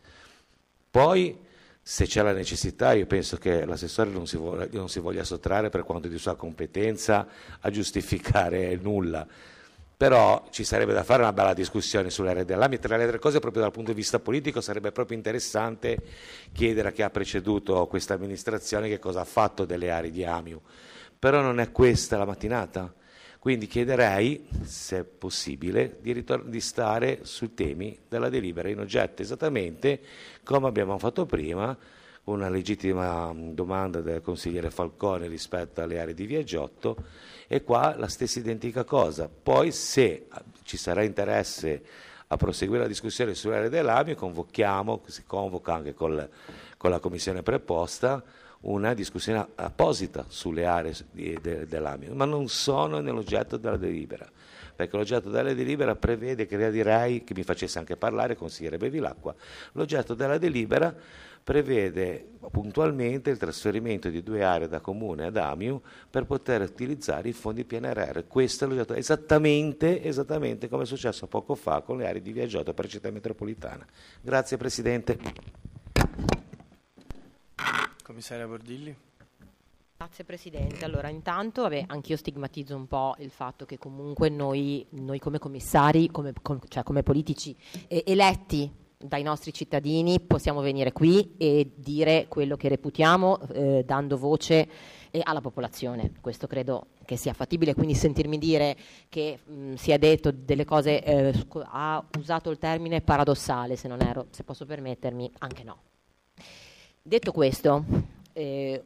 Poi, se c'è la necessità, io penso che l'assessore non si, voglia, non si voglia sottrarre per quanto di sua competenza a giustificare nulla, però ci sarebbe da fare una bella discussione sull'area dell'Amio. Tra le altre cose, proprio dal punto di vista politico, sarebbe proprio interessante chiedere a chi ha preceduto questa amministrazione che cosa ha fatto delle aree di Amio, però non è questa la mattinata, quindi chiederei, se è possibile, di, ritor- di stare sui temi della delibera in oggetto, esattamente come abbiamo fatto prima, una legittima domanda del consigliere Falcone rispetto alle aree di Viaggiotto, e qua la stessa identica cosa. Poi se ci sarà interesse a proseguire la discussione sull'area dell'Amio, convochiamo, si convoca anche col, con la commissione preposta, una discussione apposita sulle aree di, de, dell'Amio, ma non sono nell'oggetto della delibera, perché l'oggetto della delibera prevede, che direi che mi facesse anche parlare il consigliere Bevilacqua, l'oggetto della delibera prevede puntualmente il trasferimento di due aree da comune ad Amiu per poter utilizzare i fondi P N R R. Questo è l'oggetto, esattamente, esattamente come è successo poco fa con le aree di Viaggiotto per città metropolitana. Grazie Presidente. Commissaria Bordilli. Grazie Presidente. Allora intanto vabbè, anch'io stigmatizzo un po' il fatto che comunque noi, noi come commissari, come, com, cioè come politici eh, eletti dai nostri cittadini possiamo venire qui e dire quello che reputiamo eh, dando voce eh, alla popolazione. Questo credo che sia fattibile, quindi sentirmi dire che mh, si è detto delle cose, eh, ha usato il termine paradossale, se non ero, se posso permettermi, anche no. Detto questo, eh,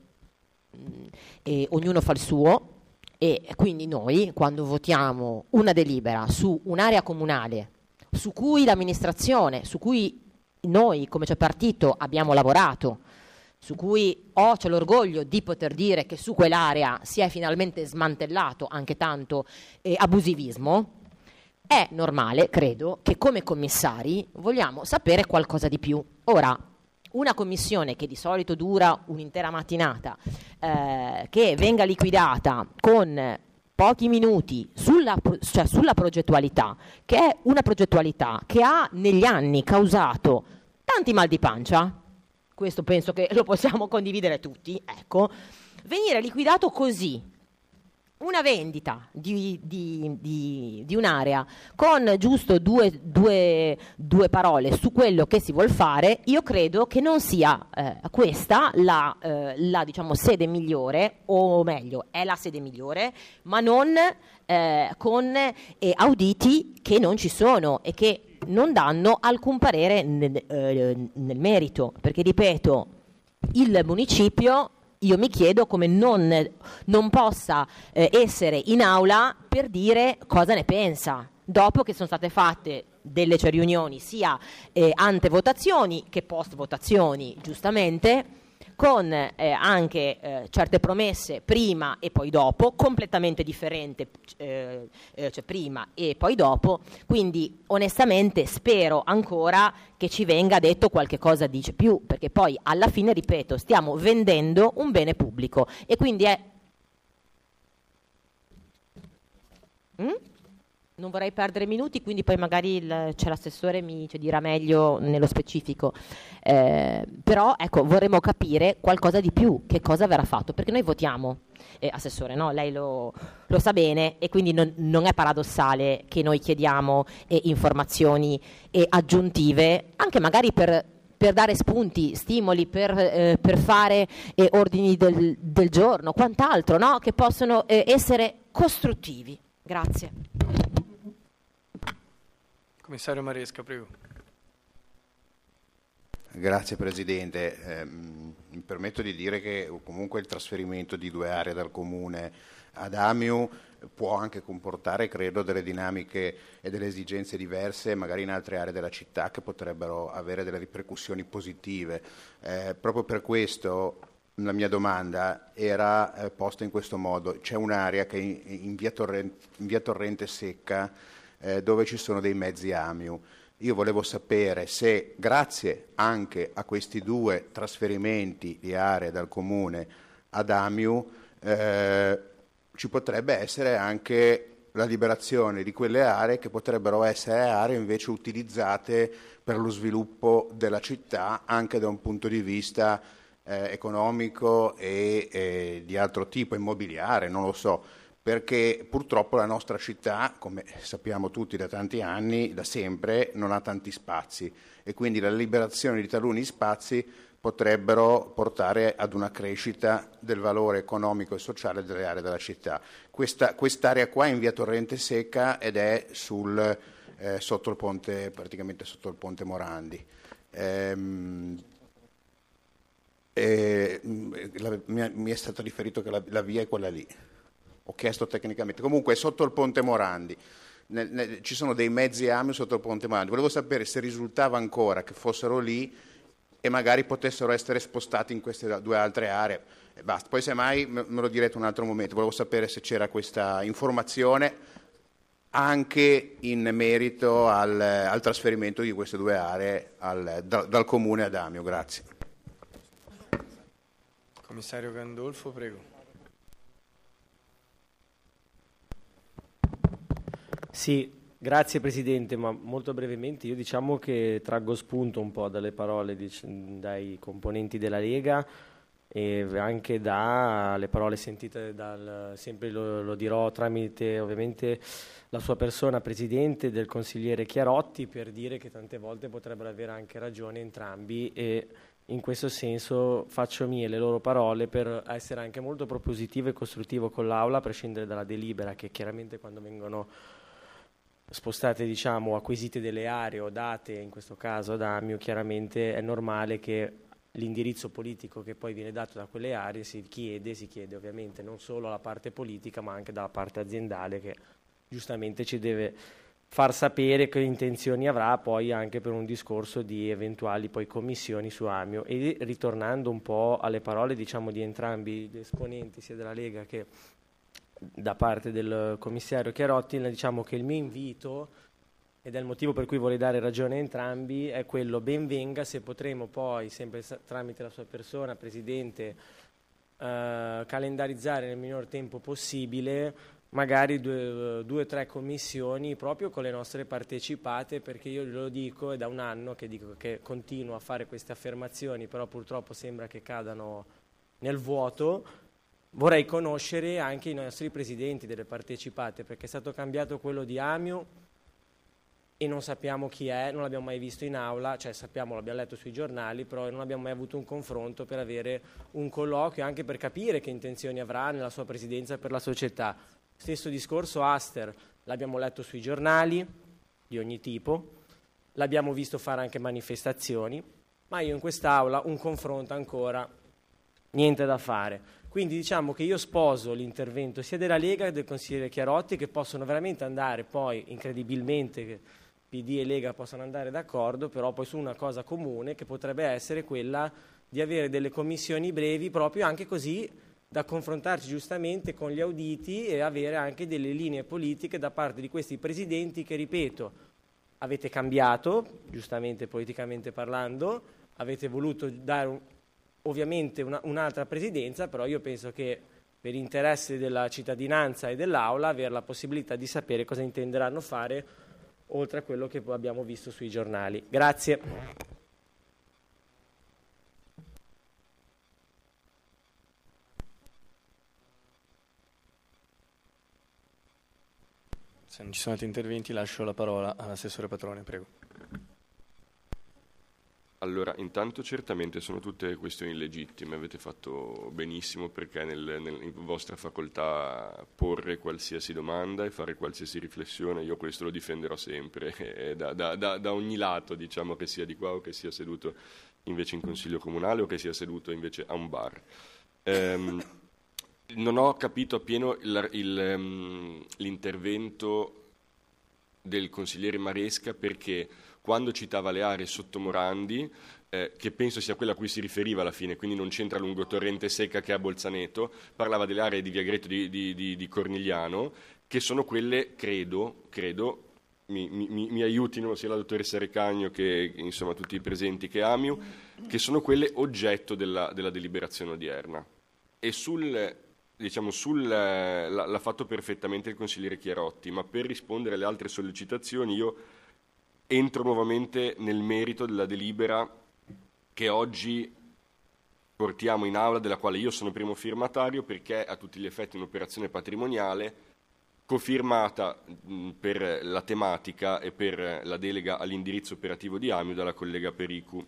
e ognuno fa il suo e quindi noi quando votiamo una delibera su un'area comunale su cui l'amministrazione, su cui noi come c'è partito abbiamo lavorato, su cui ho c'è l'orgoglio di poter dire che su quell'area si è finalmente smantellato anche tanto eh, abusivismo, è normale, credo, che come commissari vogliamo sapere qualcosa di più. Ora, una commissione che di solito dura un'intera mattinata, eh, che venga liquidata con pochi minuti sulla, cioè sulla progettualità, che è una progettualità che ha negli anni causato tanti mal di pancia, questo penso che lo possiamo condividere tutti, ecco, venire liquidato così, una vendita di, di, di, di un'area con giusto due, due, due parole su quello che si vuol fare, io credo che non sia eh, questa la, eh, la diciamo, sede migliore, o meglio, è la sede migliore, ma non eh, con eh, auditi che non ci sono e che non danno alcun parere nel, eh, nel merito, perché ripeto, il municipio, io mi chiedo come non, non possa eh, essere in aula per dire cosa ne pensa, dopo che sono state fatte delle cioè, riunioni sia eh, ante votazioni che post votazioni, giustamente, con eh, anche eh, certe promesse prima e poi dopo, completamente differente, eh, eh, cioè prima e poi dopo, quindi onestamente spero ancora che ci venga detto qualche cosa di più, perché poi alla fine, ripeto, stiamo vendendo un bene pubblico e quindi è... Mm? Non vorrei perdere minuti, quindi poi magari il, c'è l'assessore mi ci dirà meglio nello specifico, eh, però ecco, vorremmo capire qualcosa di più, che cosa verrà fatto, perché noi votiamo, eh, assessore, no? Lei lo, lo sa bene e quindi non, non è paradossale che noi chiediamo eh, informazioni eh, aggiuntive, anche magari per, per dare spunti, stimoli, per, eh, per fare eh, ordini del, del giorno, quant'altro, no? Che possono eh, essere costruttivi. Grazie. Commissario Maresca, prego. Grazie Presidente. Eh, mi permetto di dire che comunque il trasferimento di due aree dal Comune ad Amiu può anche comportare, credo, delle dinamiche e delle esigenze diverse, magari in altre aree della città, che potrebbero avere delle ripercussioni positive. Eh, proprio per questo la mia domanda era eh, posta in questo modo. C'è un'area che in, in, via Torrente, in via Torrente Secca eh, dove ci sono dei mezzi Amiu. Io volevo sapere se, grazie anche a questi due trasferimenti di aree dal Comune ad Amiu, eh, ci potrebbe essere anche la liberazione di quelle aree che potrebbero essere aree invece utilizzate per lo sviluppo della città, anche da un punto di vista eh, economico e eh, di altro tipo, immobiliare, non lo so. Perché purtroppo la nostra città, come sappiamo tutti da tanti anni, da sempre, non ha tanti spazi e quindi la liberazione di taluni spazi potrebbero portare ad una crescita del valore economico e sociale delle aree della città. Questa, quest'area qua è in via Torrente Secca ed è sul, eh, sotto il ponte, praticamente sotto il ponte Morandi. Ehm, eh, la, mi, mi è stato riferito che la, la via è quella lì. Ho chiesto tecnicamente, comunque è sotto il ponte Morandi, nel, nel, ci sono dei mezzi Amiu sotto il ponte Morandi, volevo sapere se risultava ancora che fossero lì e magari potessero essere spostati in queste due altre aree, e basta. Poi semmai me lo direte un altro momento, volevo sapere se c'era questa informazione anche in merito al, al trasferimento di queste due aree al, da, dal Comune ad Amiu. Grazie. Commissario Gandolfo, prego. Sì, grazie Presidente, ma molto brevemente io diciamo che traggo spunto un po' dalle parole di, dai componenti della Lega, e anche dalle parole sentite dal, sempre lo, lo dirò tramite ovviamente la sua persona, presidente, del consigliere Chiarotti, per dire che tante volte potrebbero avere anche ragione entrambi, e in questo senso faccio mie le loro parole per essere anche molto propositivo e costruttivo con l'Aula, a prescindere dalla delibera, che chiaramente quando vengono spostate, diciamo, acquisite delle aree o date, in questo caso ad Amio, chiaramente è normale che l'indirizzo politico che poi viene dato da quelle aree si chiede, si chiede ovviamente non solo alla parte politica ma anche dalla parte aziendale, che giustamente ci deve far sapere che intenzioni avrà poi anche per un discorso di eventuali poi commissioni su Amio. E ritornando un po' alle parole, diciamo, di entrambi gli esponenti, sia della Lega che da parte del commissario Chiarotti, diciamo che il mio invito, ed è il motivo per cui vorrei dare ragione a entrambi, è quello: ben venga se potremo poi, sempre tramite la sua persona, Presidente, eh, calendarizzare nel minor tempo possibile magari due o tre commissioni proprio con le nostre partecipate, perché io lo dico, è da un anno che dico che continuo a fare queste affermazioni, però purtroppo sembra che cadano nel vuoto. Vorrei conoscere anche i nostri presidenti delle partecipate, perché è stato cambiato quello di Amio e non sappiamo chi è, non l'abbiamo mai visto in aula, cioè sappiamo, l'abbiamo letto sui giornali, però non abbiamo mai avuto un confronto per avere un colloquio, anche per capire che intenzioni avrà nella sua presidenza per la società. Stesso discorso Aster, l'abbiamo letto sui giornali di ogni tipo, l'abbiamo visto fare anche manifestazioni, ma io in quest'aula un confronto ancora niente da fare. Quindi diciamo che io sposo l'intervento sia della Lega che del consigliere Chiarotti, che possono veramente andare poi, incredibilmente, che P D e Lega possono andare d'accordo, però poi su una cosa comune che potrebbe essere quella di avere delle commissioni brevi, proprio anche così da confrontarci giustamente con gli auditi e avere anche delle linee politiche da parte di questi presidenti che, ripeto, avete cambiato, giustamente politicamente parlando, avete voluto dare un, ovviamente una, un'altra presidenza, però io penso che per interesse della cittadinanza e dell'Aula avere la possibilità di sapere cosa intenderanno fare oltre a quello che abbiamo visto sui giornali. Grazie. Se non ci sono altri interventi lascio la parola all'assessore Patrone, prego. Allora, intanto certamente sono tutte questioni legittime, avete fatto benissimo, perché nel, nel, in vostra facoltà porre qualsiasi domanda e fare qualsiasi riflessione, io questo lo difenderò sempre, eh, da, da, da, da ogni lato, diciamo, che sia di qua o che sia seduto invece in consiglio comunale o che sia seduto invece a un bar. Ehm, non ho capito appieno il, il, um, l'intervento del consigliere Maresca, perché quando citava le aree sotto Morandi, eh, che penso sia quella a cui si riferiva alla fine, quindi non c'entra lungo Torrente Secca che è a Bolzaneto, parlava delle aree di Via Greto di, di, di, di Cornigliano, che sono quelle, credo, credo mi, mi, mi aiutino sia la dottoressa Recagno che insomma tutti i presenti che Amiu, che sono quelle oggetto della, della deliberazione odierna. E sul, diciamo, sul, l'ha, l'ha fatto perfettamente il consigliere Chiarotti, ma per rispondere alle altre sollecitazioni io entro nuovamente nel merito della delibera che oggi portiamo in aula, della quale io sono primo firmatario, perché è a tutti gli effetti un'operazione patrimoniale cofirmata mh, per la tematica e per la delega all'indirizzo operativo di Amio dalla collega Pericu.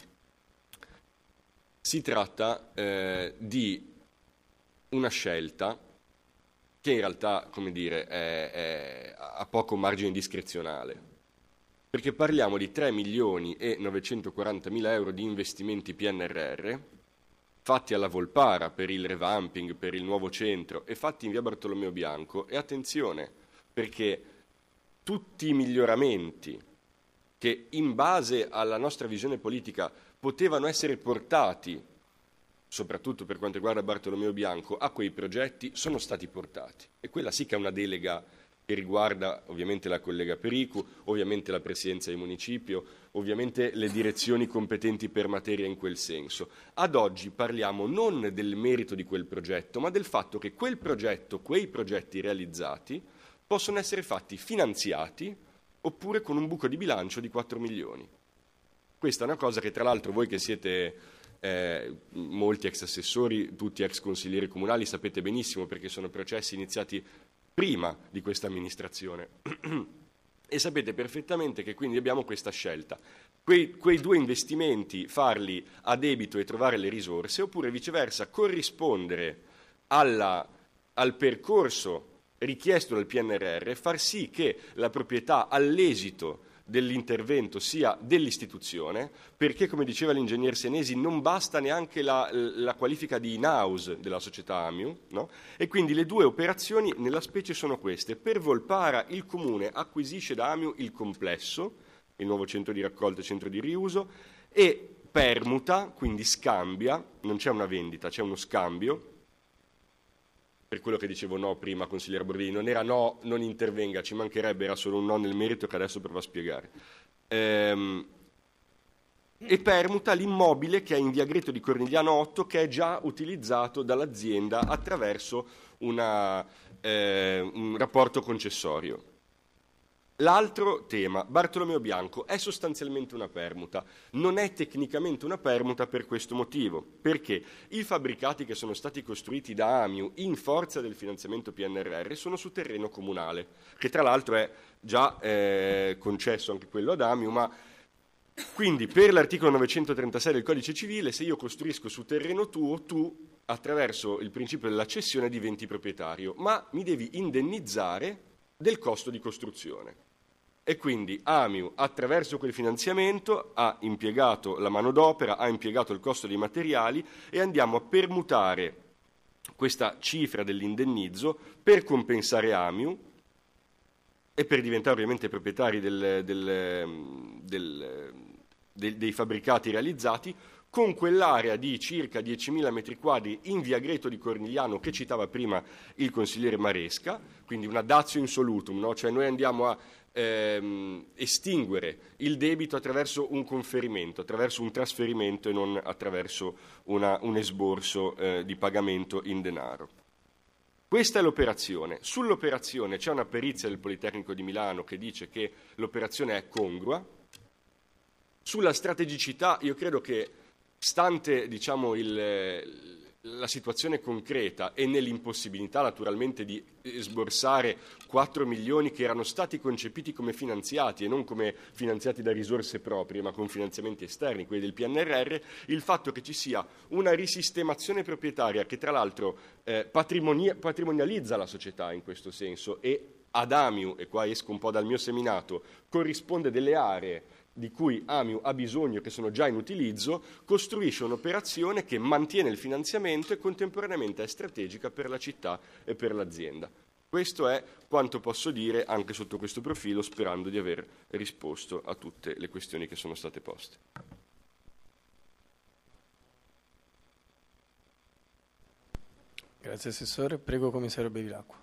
Si tratta eh, di una scelta che in realtà, come dire, è, è, ha poco margine discrezionale, perché parliamo di tre milioni e novecentoquarantamila euro di investimenti P N R R fatti alla Volpara per il revamping, per il nuovo centro, e fatti in via Bartolomeo Bianco. E attenzione, perché tutti i miglioramenti che in base alla nostra visione politica potevano essere portati, soprattutto per quanto riguarda Bartolomeo Bianco, a quei progetti sono stati portati. E quella sì che è una delega che riguarda ovviamente la collega Pericu, ovviamente la presidenza del municipio, ovviamente le direzioni competenti per materia in quel senso. Ad oggi parliamo non del merito di quel progetto, ma del fatto che quel progetto, quei progetti realizzati, possono essere fatti finanziati oppure con un buco di bilancio di quattro milioni. Questa è una cosa che, tra l'altro, voi che siete eh, molti ex assessori, tutti ex consiglieri comunali, sapete benissimo perché sono processi iniziati prima di questa amministrazione e sapete perfettamente che quindi abbiamo questa scelta. Quei, quei due investimenti farli a debito e trovare le risorse, oppure viceversa corrispondere alla, al percorso richiesto dal P N R R, far sì che la proprietà all'esito dell'intervento sia dell'istituzione, perché come diceva l'ingegner Senesi non basta neanche la, la qualifica di in-house della società Amiu, no? E quindi le due operazioni nella specie sono queste. Per Volpara il Comune acquisisce da Amiu il complesso, il nuovo centro di raccolta e centro di riuso, e permuta, quindi scambia, non c'è una vendita, c'è uno scambio. Per quello che dicevo no prima, consigliere Borbini, non era no, non intervenga, ci mancherebbe, era solo un no nel merito che adesso provo a spiegare. Ehm, e permuta l'immobile che è in via Greto di Cornigliano otto, che è già utilizzato dall'azienda attraverso una, eh, un rapporto concessorio. L'altro tema, Bartolomeo Bianco, è sostanzialmente una permuta, non è tecnicamente una permuta per questo motivo, perché i fabbricati che sono stati costruiti da Amiu in forza del finanziamento P N R R sono su terreno comunale, che tra l'altro è già eh, concesso anche quello ad Amiu, ma quindi per l'articolo novecentotrentasei del Codice Civile, se io costruisco su terreno tuo, tu attraverso il principio della cessione diventi proprietario, ma mi devi indennizzare del costo di costruzione. E quindi Amiu, attraverso quel finanziamento, ha impiegato la manodopera, ha impiegato il costo dei materiali e andiamo a permutare questa cifra dell'indennizzo per compensare Amiu e per diventare ovviamente proprietari del, del, del, del, dei fabbricati realizzati, con quell'area di circa diecimila metri quadri in via Greto di Cornigliano che citava prima il consigliere Maresca, quindi una datio insolutum, no? Cioè noi andiamo a ehm, estinguere il debito attraverso un conferimento, attraverso un trasferimento e non attraverso una, un esborso eh, di pagamento in denaro. Questa è l'operazione. Sull'operazione c'è una perizia del Politecnico di Milano che dice che l'operazione è congrua. Sulla strategicità io credo che stante diciamo, il, la situazione concreta e nell'impossibilità naturalmente di sborsare quattro milioni che erano stati concepiti come finanziati e non come finanziati da risorse proprie ma con finanziamenti esterni, quelli del P N R R, il fatto che ci sia una risistemazione proprietaria che tra l'altro eh, patrimonia- patrimonializza la società in questo senso e ad Amiu, e qua esco un po' dal mio seminato, corrisponde delle aree di cui Amiu ha bisogno, che sono già in utilizzo, costruisce un'operazione che mantiene il finanziamento e contemporaneamente è strategica per la città e per l'azienda. Questo è quanto posso dire anche sotto questo profilo, sperando di aver risposto a tutte le questioni che sono state poste. Grazie Assessore. Prego Commissario Bevilacqua.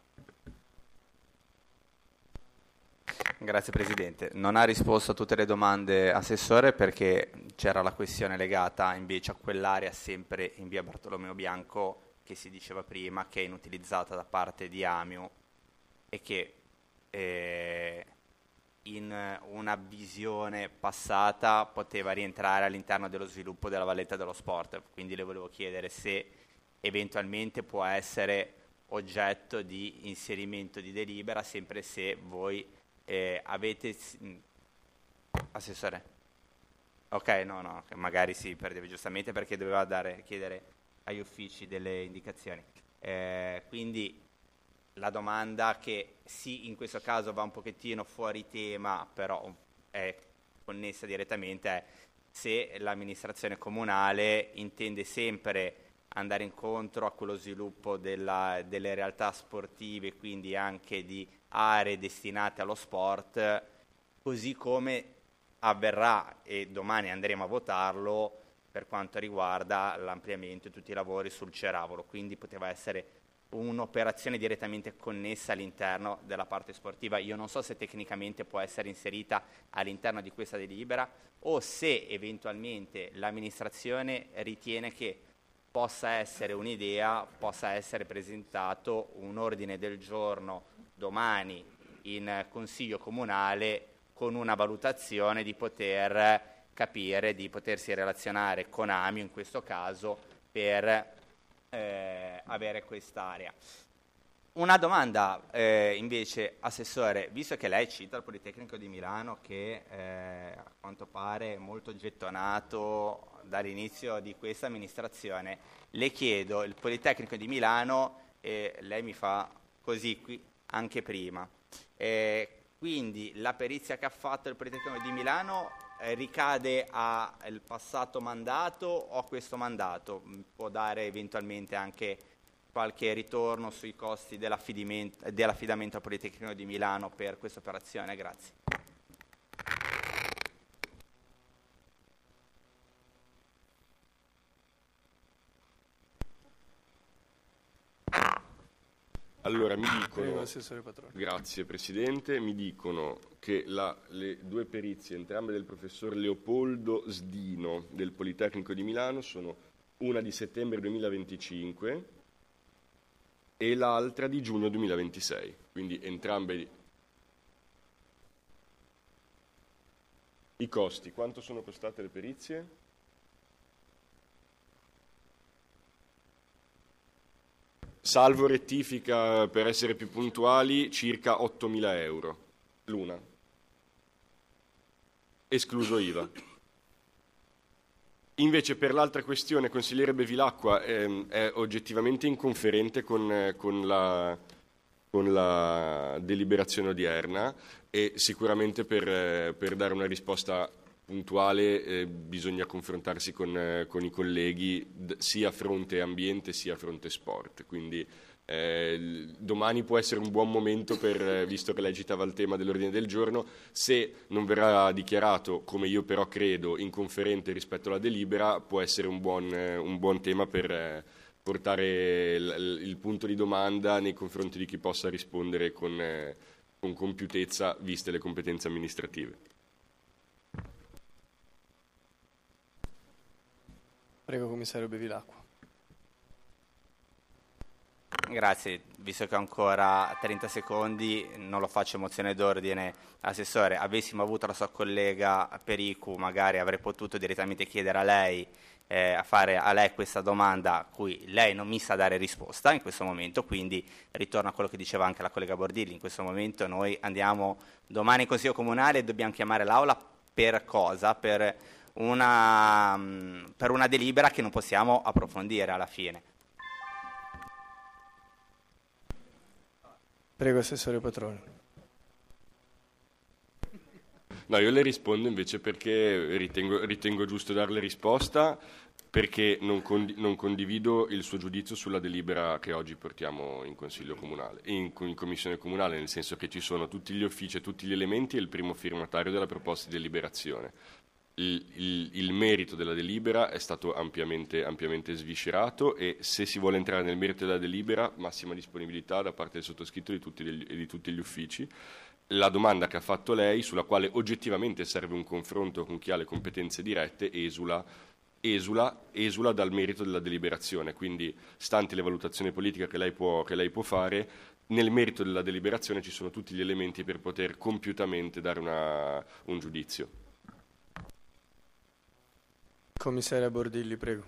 Grazie Presidente. Non ha risposto a tutte le domande Assessore perché c'era la questione legata invece a quell'area sempre in via Bartolomeo Bianco che si diceva prima, che è inutilizzata da parte di Amiu e che eh, in una visione passata poteva rientrare all'interno dello sviluppo della Valletta dello Sport. Quindi le volevo chiedere se eventualmente può essere oggetto di inserimento di delibera, sempre se voi Eh, avete mh, Assessore? Ok, no, no, magari si perdeva giustamente perché doveva dare, chiedere agli uffici delle indicazioni. Eh, quindi la domanda che sì, in questo caso va un pochettino fuori tema, però è connessa direttamente, è se l'amministrazione comunale intende sempre andare incontro a quello sviluppo della, delle realtà sportive, quindi anche di aree destinate allo sport, così come avverrà, e domani andremo a votarlo, per quanto riguarda l'ampliamento e tutti i lavori sul Ceravolo. Quindi poteva essere un'operazione direttamente connessa all'interno della parte sportiva. Io non so se tecnicamente può essere inserita all'interno di questa delibera o se eventualmente l'amministrazione ritiene che possa essere un'idea, possa essere presentato un ordine del giorno domani in Consiglio Comunale con una valutazione di poter capire di potersi relazionare con Amio in questo caso per eh, avere quest'area. Una domanda eh, invece, Assessore, visto che lei cita il Politecnico di Milano che eh, a quanto pare è molto gettonato dall'inizio di questa amministrazione, le chiedo, il Politecnico di Milano, e eh, lei mi fa così qui anche prima, eh, quindi la perizia che ha fatto il Politecnico di Milano eh, ricade al passato mandato o a questo mandato? Può dare eventualmente anche qualche ritorno sui costi dell'affidamento, dell'affidamento al Politecnico di Milano per questa operazione? Grazie. Allora, mi dicono, Prego, Assessore Patrone. Grazie Presidente, mi dicono che la, le due perizie, entrambe del professor Leopoldo Sdino del Politecnico di Milano, sono una di settembre duemilaventicinque e l'altra di giugno duemilaventisei, quindi entrambe. I costi, quanto sono costate le perizie? Salvo rettifica, per essere più puntuali, circa ottomila euro l'una, escluso I V A. Invece per l'altra questione, consigliere Bevilacqua ehm, è oggettivamente inconferente con, con, la, con la deliberazione odierna e sicuramente per, per dare una risposta puntuale eh, bisogna confrontarsi con, eh, con i colleghi d- sia fronte ambiente sia fronte sport, quindi eh, domani può essere un buon momento per, eh, visto che lei citava il tema dell'ordine del giorno, se non verrà dichiarato, come io però credo, inconferente rispetto alla delibera, può essere un buon, eh, un buon tema per eh, portare il, il punto di domanda nei confronti di chi possa rispondere con, eh, con compiutezza viste le competenze amministrative. Prego, Commissario Bevilacqua. Grazie, visto che ho ancora trenta secondi, non lo faccio mozione d'ordine. Assessore, avessimo avuto la sua collega Pericu, magari avrei potuto direttamente chiedere a lei, eh, a fare a lei questa domanda a cui lei non mi sa dare risposta in questo momento, quindi ritorno a quello che diceva anche la collega Bordilli. In questo momento noi andiamo domani in Consiglio Comunale e dobbiamo chiamare l'Aula per cosa? Per una, per una delibera che non possiamo approfondire alla fine. Prego, Assessore Patrone. No, io le rispondo invece perché ritengo, ritengo giusto darle risposta, perché non, condi- non condivido il suo giudizio sulla delibera che oggi portiamo in Consiglio Comunale, in, in Commissione Comunale, nel senso che ci sono tutti gli uffici e tutti gli elementi e il primo firmatario della proposta di deliberazione. Il, il, il merito della delibera è stato ampiamente, ampiamente sviscerato e se si vuole entrare nel merito della delibera, massima disponibilità da parte del sottoscritto e di tutti, e di tutti gli uffici. La domanda che ha fatto lei, sulla quale oggettivamente serve un confronto con chi ha le competenze dirette, esula, esula, esula dal merito della deliberazione. Quindi, stante le valutazioni politiche che lei può, che lei può fare, nel merito della deliberazione ci sono tutti gli elementi per poter compiutamente dare una, un giudizio. Commissaria Bordilli, prego.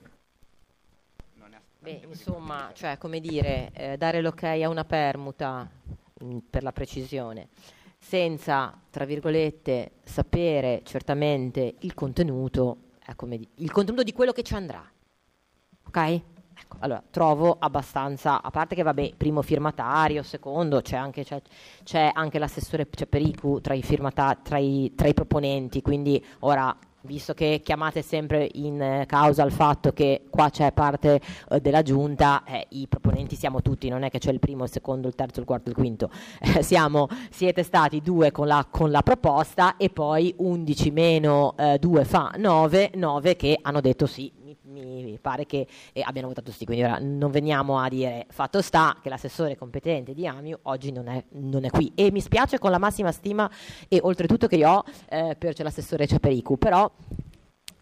Beh, insomma, cioè, come dire, eh, dare l'ok a una permuta, mh, per la precisione, senza, tra virgolette, sapere certamente il contenuto, è come di- il contenuto di quello che ci andrà. Ok? Ecco, allora, trovo abbastanza, a parte che vabbè, primo firmatario, secondo, c'è anche, c'è, c'è anche l'assessore c'è Pericu tra i, firmata- tra, i, tra i proponenti, quindi ora, visto che chiamate sempre in eh, causa il fatto che qua c'è parte eh, della giunta, eh, i proponenti siamo tutti, non è che c'è il primo, il secondo, il terzo, il quarto, il quinto, eh, siamo, siete stati due con la, con la proposta e poi undici meno eh, due fa nove, nove che hanno detto sì. Mi pare che eh, abbiano votato sì, quindi ora non veniamo a dire, fatto sta che l'assessore competente di Amio oggi non è, non è qui e mi spiace, con la massima stima e oltretutto che io ho eh, per c'è l'assessore Ciapericu, però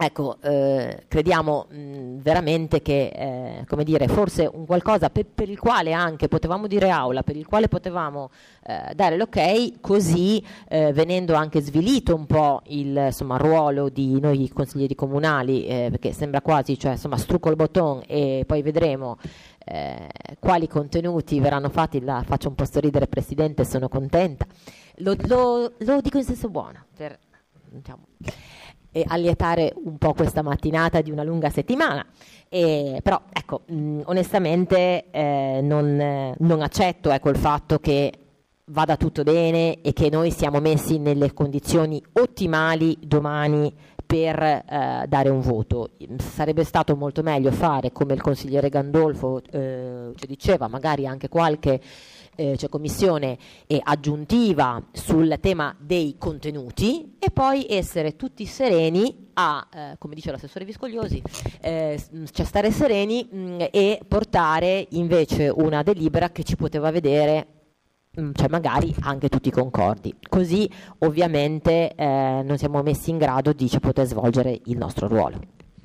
ecco, eh, crediamo mh, veramente che, eh, come dire, forse un qualcosa per, per il quale anche potevamo dire aula, per il quale potevamo eh, dare l'ok, così eh, venendo anche svilito un po' il insomma, ruolo di noi consiglieri comunali, eh, perché sembra quasi, cioè, insomma, strucco il bottone e poi vedremo eh, quali contenuti verranno fatti. La faccio un po' sorridere, Presidente, sono contenta. Lo, lo, lo dico in senso buono, per, diciamo, e allietare un po' questa mattinata di una lunga settimana, e, però ecco, mh, onestamente eh, non, eh, non accetto ecco, il fatto che vada tutto bene e che noi siamo messi nelle condizioni ottimali domani per eh, dare un voto. Sarebbe stato molto meglio fare, come il consigliere Gandolfo eh, ci diceva, magari anche qualche Eh, cioè commissione eh, aggiuntiva sul tema dei contenuti, e poi essere tutti sereni a, eh, come dice l'assessore Viscogliosi, eh, cioè stare sereni mh, e portare invece una delibera che ci poteva vedere, mh, cioè magari anche tutti concordi, così ovviamente eh, non siamo messi in grado di cioè, poter svolgere il nostro ruolo.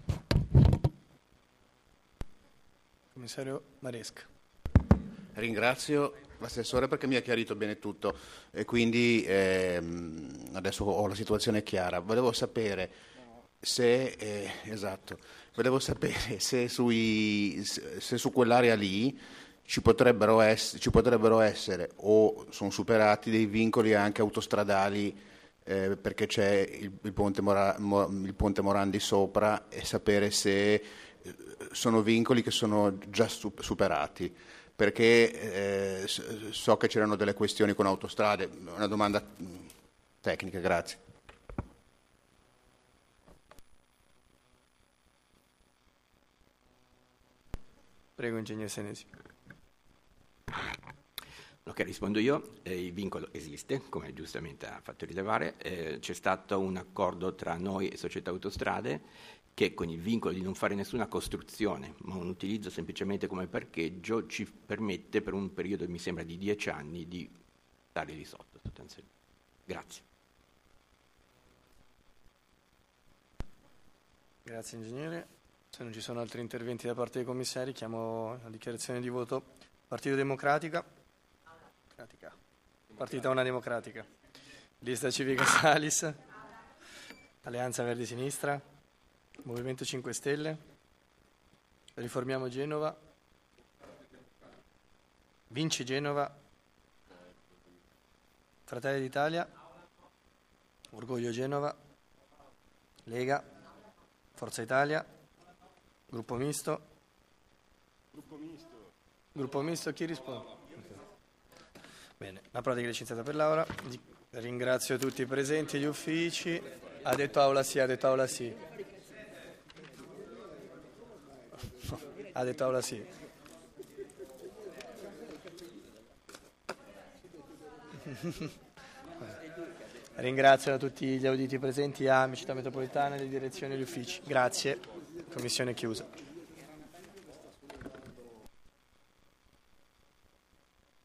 Commissario Maresca. Ringrazio l'assessore perché mi ha chiarito bene tutto e quindi ehm, adesso ho la situazione chiara. Volevo sapere se eh, esatto, volevo sapere se, sui, se su quell'area lì ci potrebbero, ess- ci potrebbero essere o sono superati dei vincoli anche autostradali eh, perché c'è il, il, ponte Mora- Mo- il ponte Morandi sopra, e sapere se eh, sono vincoli che sono già su- superati. Perché eh, so che c'erano delle questioni con autostrade. Una domanda tecnica, grazie. Prego, ingegnere Senesi. Ok, rispondo io. Eh, il vincolo esiste, come giustamente ha fatto rilevare. Eh, c'è stato un accordo tra noi e Società Autostrade che con il vincolo di non fare nessuna costruzione, ma un utilizzo semplicemente come parcheggio, ci permette per un periodo, mi sembra, di dieci anni di stare lì sotto. Grazie. Grazie ingegnere. Se non ci sono altri interventi da parte dei commissari, chiamo la dichiarazione di voto. Partito Democratica. Partita Una Democratica. Lista Civica Salis. Alleanza Verdi Sinistra. Movimento cinque Stelle, Riformiamo Genova, Vinci Genova, Fratelli d'Italia, Orgoglio Genova, Lega, Forza Italia, Gruppo Misto. Gruppo Misto. Gruppo Misto, chi risponde? Bene, la pratica è licenziata per Laura. Ringrazio tutti i presenti e gli uffici. Ha detto aula sì, ha detto aula sì. Ha detto aula sì. Ringrazio tutti gli auditi presenti, a Città Metropolitana, le direzioni e gli uffici. Grazie. Commissione chiusa.